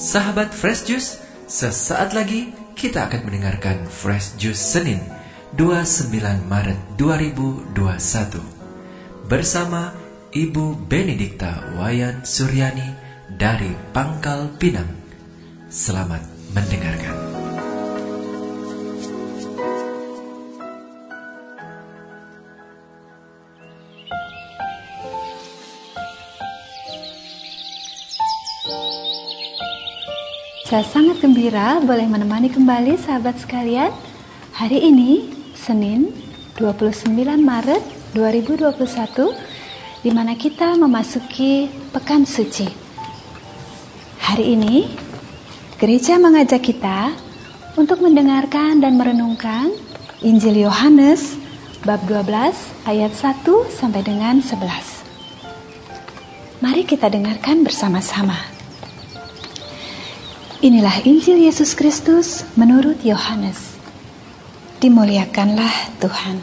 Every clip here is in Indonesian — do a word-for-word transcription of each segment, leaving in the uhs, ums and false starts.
Sahabat Fresh Juice, sesaat lagi kita akan mendengarkan Fresh Juice Senin dua puluh sembilan Maret dua ribu dua puluh satu bersama Ibu Benedikta Wayan Suryani dari Pangkal Pinang. Selamat mendengarkan. Saya sangat gembira boleh menemani kembali sahabat sekalian. Hari ini, Senin dua puluh sembilan Maret dua ribu dua puluh satu, di mana kita memasuki Pekan Suci. Hari ini, gereja mengajak kita untuk mendengarkan dan merenungkan Injil Yohanes bab dua belas ayat satu sampai dengan sebelas. Mari kita dengarkan bersama-sama. Inilah Injil Yesus Kristus menurut Yohanes. Dimuliakanlah Tuhan.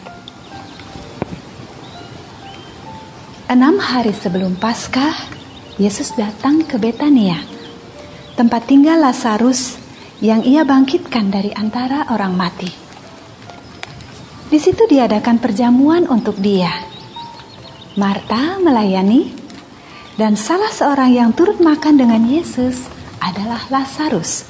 Enam hari sebelum Paskah, Yesus datang ke Betania, tempat tinggal Lazarus yang ia bangkitkan dari antara orang mati. Di situ diadakan perjamuan untuk dia. Marta melayani, dan salah seorang yang turut makan dengan Yesus adalah Lazarus.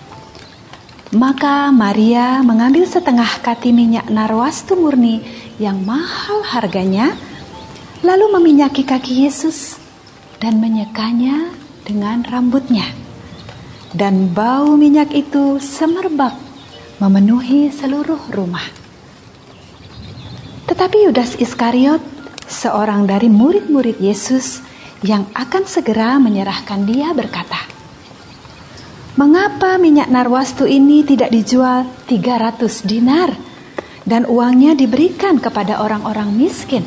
Maka Maria mengambil setengah kati minyak narwastu murni yang mahal harganya, lalu meminyaki kaki Yesus dan menyekanya dengan rambutnya. Dan bau minyak itu semerbak memenuhi seluruh rumah. Tetapi Yudas Iskariot, seorang dari murid-murid Yesus yang akan segera menyerahkan dia, berkata, "Mengapa minyak narwastu ini tidak dijual tiga ratus dinar dan uangnya diberikan kepada orang-orang miskin?"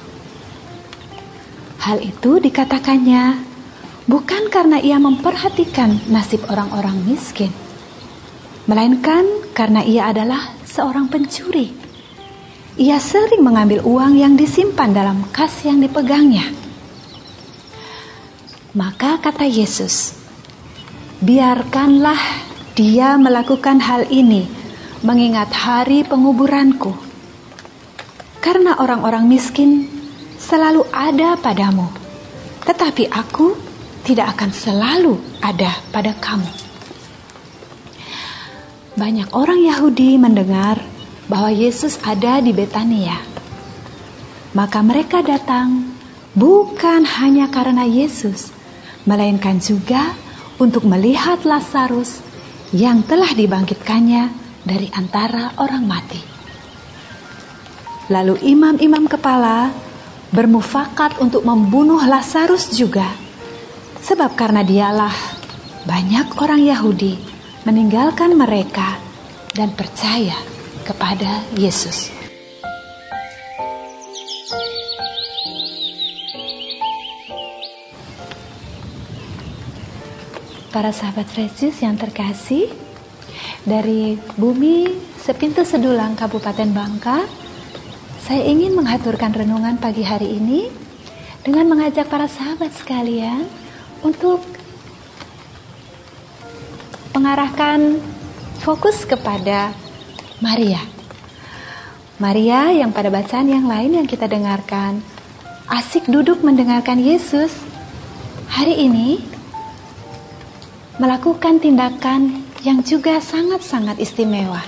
Hal itu dikatakannya bukan karena ia memperhatikan nasib orang-orang miskin, melainkan karena ia adalah seorang pencuri. Ia sering mengambil uang yang disimpan dalam kas yang dipegangnya. Maka kata Yesus, "Biarkanlah dia melakukan hal ini mengingat hari penguburanku. Karena orang-orang miskin selalu ada padamu, tetapi aku tidak akan selalu ada pada kamu." Banyak orang Yahudi mendengar bahwa Yesus ada di Betania. Maka mereka datang bukan hanya karena Yesus, melainkan juga untuk melihat Lazarus yang telah dibangkitkannya dari antara orang mati. Lalu imam-imam kepala bermufakat untuk membunuh Lazarus juga, sebab karena dialah banyak orang Yahudi meninggalkan mereka dan percaya kepada Yesus. Para sahabat Fresh Juice yang terkasih, dari bumi Sepintu Sedulang Kabupaten Bangka, saya ingin menghaturkan renungan pagi hari ini dengan mengajak para sahabat sekalian untuk mengarahkan fokus kepada Maria. Maria yang pada bacaan yang lain yang kita dengarkan asik duduk mendengarkan Yesus, hari ini melakukan tindakan yang juga sangat-sangat istimewa.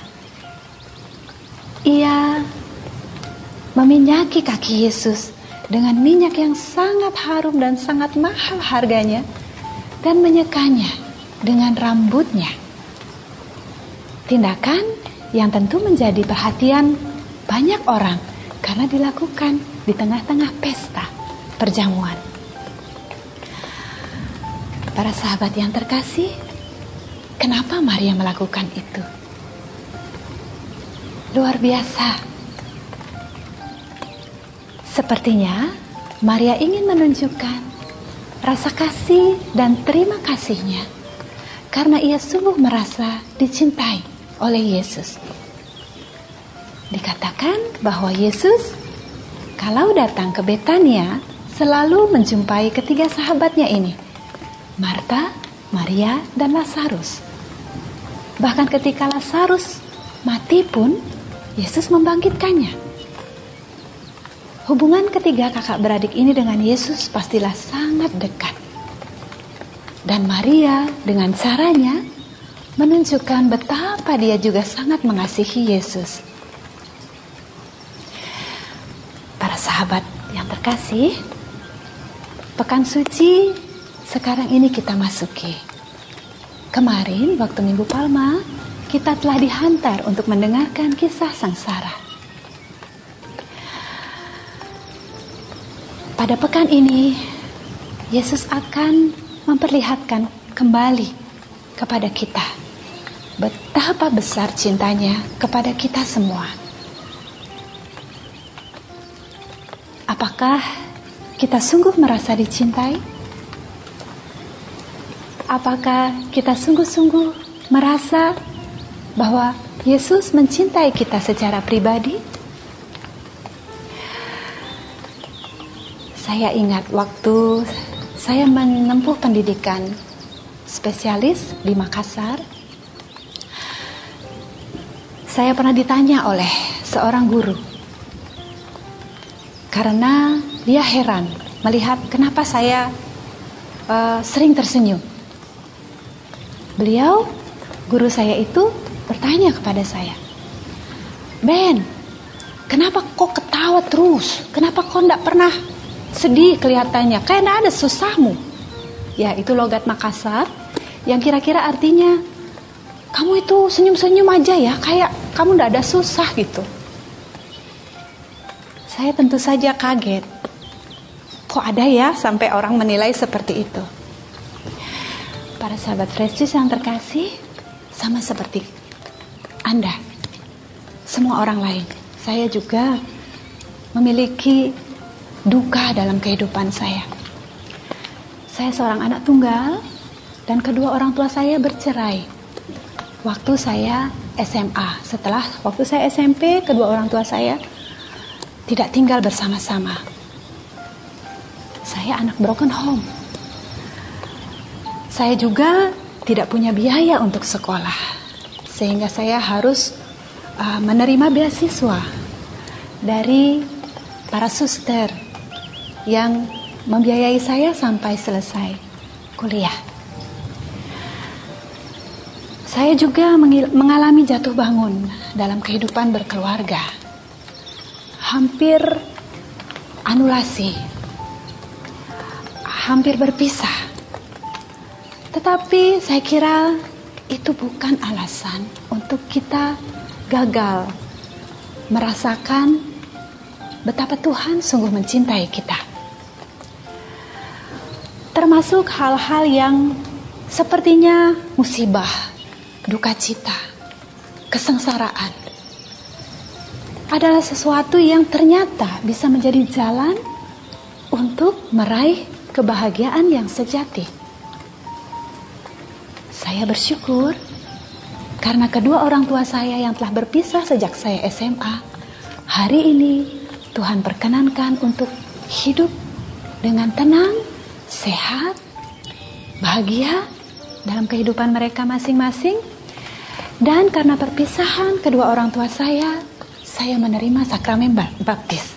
Ia meminyaki kaki Yesus dengan minyak yang sangat harum dan sangat mahal harganya, dan menyekanya dengan rambutnya. Tindakan yang tentu menjadi perhatian banyak orang karena dilakukan di tengah-tengah pesta perjamuan. Para sahabat yang terkasih, kenapa Maria melakukan itu? Luar biasa. Sepertinya Maria ingin menunjukkan rasa kasih dan terima kasihnya karena ia sungguh merasa dicintai oleh Yesus. Dikatakan bahwa Yesus kalau datang ke Betania selalu menjumpai ketiga sahabatnya ini, Marta, Maria dan Lazarus. Bahkan ketika Lazarus mati pun, Yesus membangkitkannya. Hubungan ketiga kakak beradik ini dengan Yesus pastilah sangat dekat. Dan Maria dengan caranya menunjukkan betapa dia juga sangat mengasihi Yesus. Para sahabat yang terkasih, Pekan Suci sekarang ini kita masuki. Kemarin waktu Minggu Palma, kita telah dihantar untuk mendengarkan kisah sengsara. Pada pekan ini, Yesus akan memperlihatkan kembali kepada kita betapa besar cintanya kepada kita semua. Apakah kita sungguh merasa dicintai? Apakah kita sungguh-sungguh merasa bahwa Yesus mencintai kita secara pribadi? Saya ingat waktu saya menempuh pendidikan spesialis di Makassar, saya pernah ditanya oleh seorang guru karena dia heran melihat kenapa saya uh, sering tersenyum. Beliau, guru saya itu bertanya kepada saya, "Ben, kenapa kok ketawa terus? Kenapa kok enggak pernah sedih kelihatannya? Kayak enggak ada susahmu." Ya, itu logat Makassar yang kira-kira artinya, kamu itu senyum-senyum aja ya, kayak kamu enggak ada susah gitu. Saya tentu saja kaget. Kok ada ya sampai orang menilai seperti itu? Para sahabat Fresh Juice yang terkasih, sama seperti Anda, semua orang lain, saya juga memiliki duka dalam kehidupan saya. Saya seorang anak tunggal dan kedua orang tua saya bercerai waktu saya S M A. Setelah waktu saya S M P, kedua orang tua saya tidak tinggal bersama-sama. Saya anak broken home. Saya juga tidak punya biaya untuk sekolah, sehingga saya harus uh, menerima beasiswa dari para suster yang membiayai saya sampai selesai kuliah. Saya juga mengalami jatuh bangun dalam kehidupan berkeluarga, hampir anulasi, hampir berpisah. Tetapi saya kira itu bukan alasan untuk kita gagal merasakan betapa Tuhan sungguh mencintai kita. Termasuk hal-hal yang sepertinya musibah, duka cita, kesengsaraan adalah sesuatu yang ternyata bisa menjadi jalan untuk meraih kebahagiaan yang sejati. Saya bersyukur karena kedua orang tua saya yang telah berpisah sejak saya S M A, hari ini Tuhan perkenankan untuk hidup dengan tenang, sehat, bahagia dalam kehidupan mereka masing-masing. Dan karena perpisahan kedua orang tua saya, saya menerima sakramen baptis.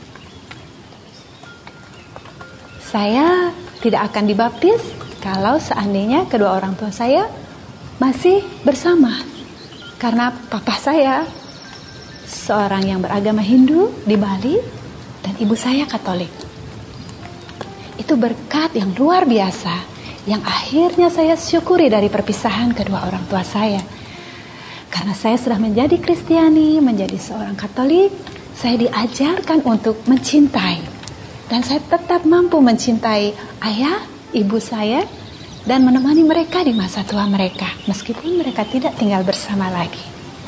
Saya tidak akan dibaptis kalau seandainya kedua orang tua saya masih bersama, karena papa saya seorang yang beragama Hindu di Bali dan ibu saya Katolik. Itu berkat yang luar biasa yang akhirnya saya syukuri dari perpisahan kedua orang tua saya. Karena saya sudah menjadi Kristiani, menjadi seorang Katolik, saya diajarkan untuk mencintai, dan saya tetap mampu mencintai ayah, ibu saya, dan menemani mereka di masa tua mereka, meskipun mereka tidak tinggal bersama lagi.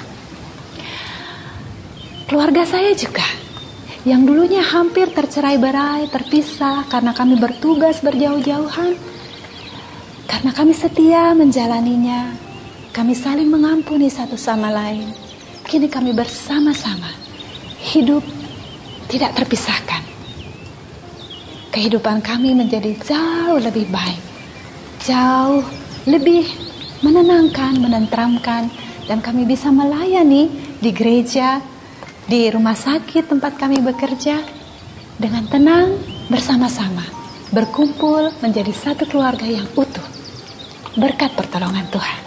Keluarga saya juga, yang dulunya hampir tercerai-berai, terpisah karena kami bertugas berjauh-jauhan, karena kami setia menjalaninya, kami saling mengampuni satu sama lain. Kini kami bersama-sama, hidup tidak terpisahkan. Kehidupan kami menjadi jauh lebih baik, jauh lebih menenangkan, menenteramkan, dan kami bisa melayani di gereja, di rumah sakit tempat kami bekerja dengan tenang bersama-sama, berkumpul menjadi satu keluarga yang utuh berkat pertolongan Tuhan.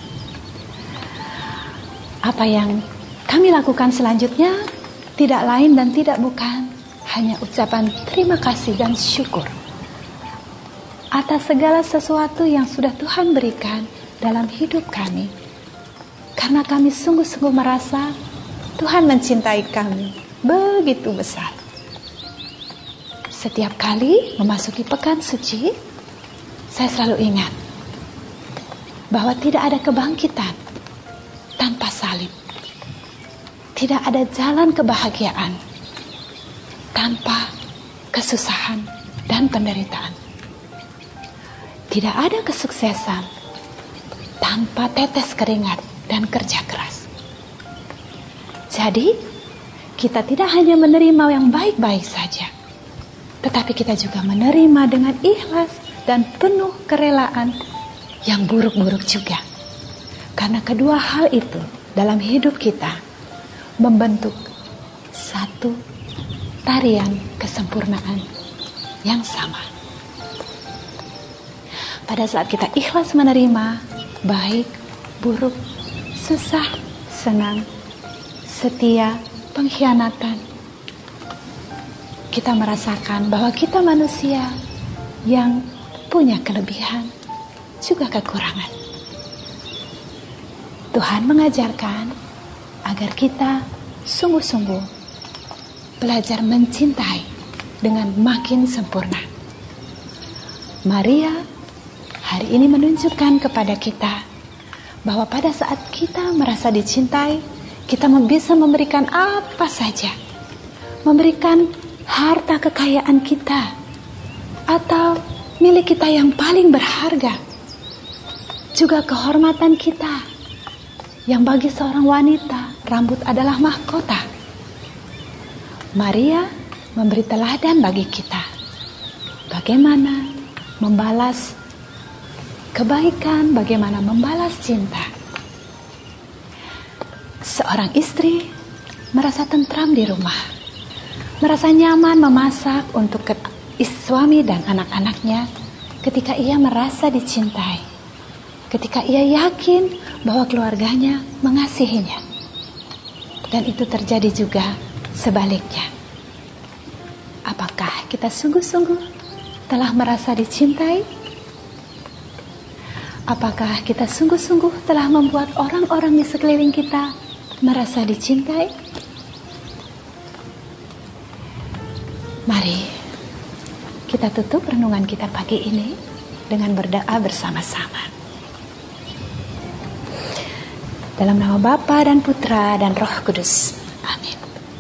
Apa yang kami lakukan selanjutnya tidak lain dan tidak bukan hanya ucapan terima kasih dan syukur atas segala sesuatu yang sudah Tuhan berikan dalam hidup kami, karena kami sungguh-sungguh merasa Tuhan mencintai kami begitu besar. Setiap kali memasuki pekan suci, saya selalu ingat bahwa tidak ada kebangkitan tanpa salib. Tidak ada jalan kebahagiaan tanpa kesusahan dan penderitaan. Tidak ada kesuksesan tanpa tetes keringat dan kerja keras. Jadi, kita tidak hanya menerima yang baik-baik saja, tetapi kita juga menerima dengan ikhlas dan penuh kerelaan yang buruk-buruk juga. Karena kedua hal itu dalam hidup kita membentuk satu tarian kesempurnaan yang sama. Pada saat kita ikhlas menerima baik, buruk, susah, senang, setia, pengkhianatan, kita merasakan bahwa kita manusia yang punya kelebihan juga kekurangan. Tuhan mengajarkan agar kita sungguh-sungguh belajar mencintai dengan makin sempurna. Maria hari ini menunjukkan kepada kita bahwa pada saat kita merasa dicintai, kita bisa memberikan apa saja. Memberikan harta kekayaan kita atau milik kita yang paling berharga. Juga kehormatan kita, yang bagi seorang wanita rambut adalah mahkota. Maria memberi teladan bagi kita bagaimana membalas kebaikan, bagaimana membalas cinta. Seorang istri merasa tentram di rumah, merasa nyaman memasak untuk suami dan anak-anaknya ketika ia merasa dicintai, ketika ia yakin bahwa keluarganya mengasihinya. Dan itu terjadi juga sebaliknya. Apakah kita sungguh-sungguh telah merasa dicintai? Apakah kita sungguh-sungguh telah membuat orang-orang di sekeliling kita merasa dicintai? Mari kita tutup renungan kita pagi ini dengan berdoa bersama-sama. Dalam nama Bapa dan Putra dan Roh Kudus. Amin.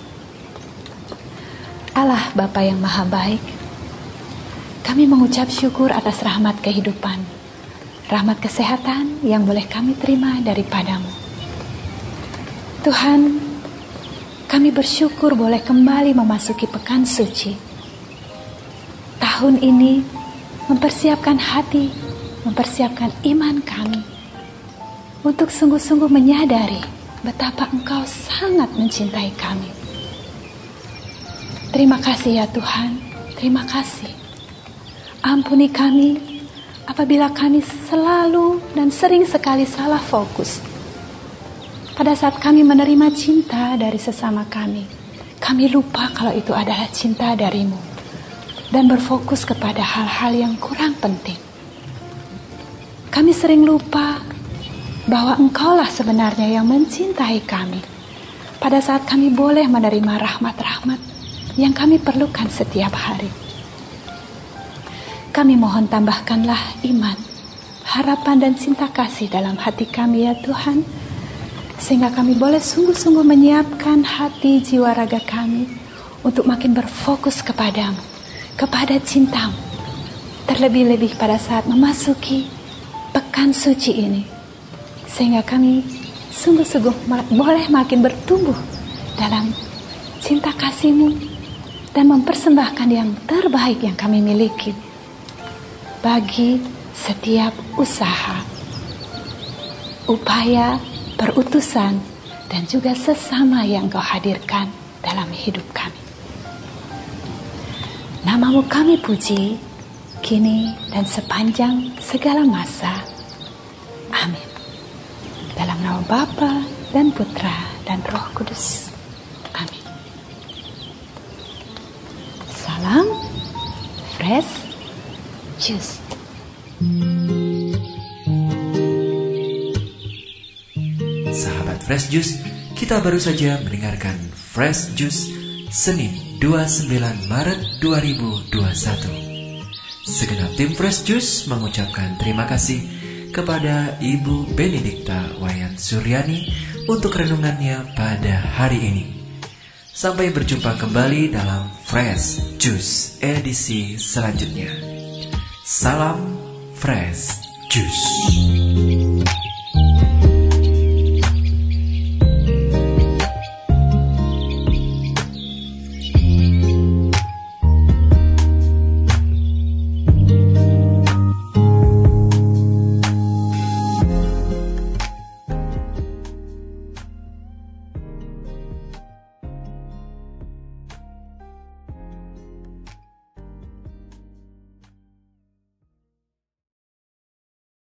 Allah Bapa yang Maha Baik, kami mengucap syukur atas rahmat kehidupan, rahmat kesehatan yang boleh kami terima daripadamu. Tuhan, kami bersyukur boleh kembali memasuki pekan suci. Tahun ini mempersiapkan hati, mempersiapkan iman kami untuk sungguh-sungguh menyadari betapa Engkau sangat mencintai kami. Terima kasih ya Tuhan, terima kasih. Ampuni kami apabila kami selalu dan sering sekali salah fokus. Pada saat kami menerima cinta dari sesama kami, kami lupa kalau itu adalah cinta darimu dan berfokus kepada hal-hal yang kurang penting. Kami sering lupa bahwa Engkaulah sebenarnya yang mencintai kami pada saat kami boleh menerima rahmat-rahmat yang kami perlukan setiap hari. Kami mohon tambahkanlah iman, harapan dan cinta kasih dalam hati kami ya Tuhan, sehingga kami boleh sungguh-sungguh menyiapkan hati, jiwa, raga kami untuk makin berfokus kepadamu, kepada cintamu, terlebih-lebih pada saat memasuki pekan suci ini, sehingga kami sungguh-sungguh boleh makin bertumbuh dalam cinta kasih-Mu dan mempersembahkan yang terbaik yang kami miliki bagi setiap usaha, upaya, perutusan, dan juga sesama yang Kau hadirkan dalam hidup kami. Namamu kami puji, kini dan sepanjang segala masa. Amin. Dalam nama Bapa dan Putra dan Roh Kudus. Amin. Salam Fresh Juice. Sahabat Fresh Juice, kita baru saja mendengarkan Fresh Juice Senin dua puluh sembilan Maret dua ribu dua puluh satu. Segenap tim Fresh Juice mengucapkan terima kasih kepada Ibu Benedikta Wayan Suryani untuk renungannya pada hari ini. Sampai berjumpa kembali dalam Fresh Juice edisi selanjutnya. Salam Fresh Juice.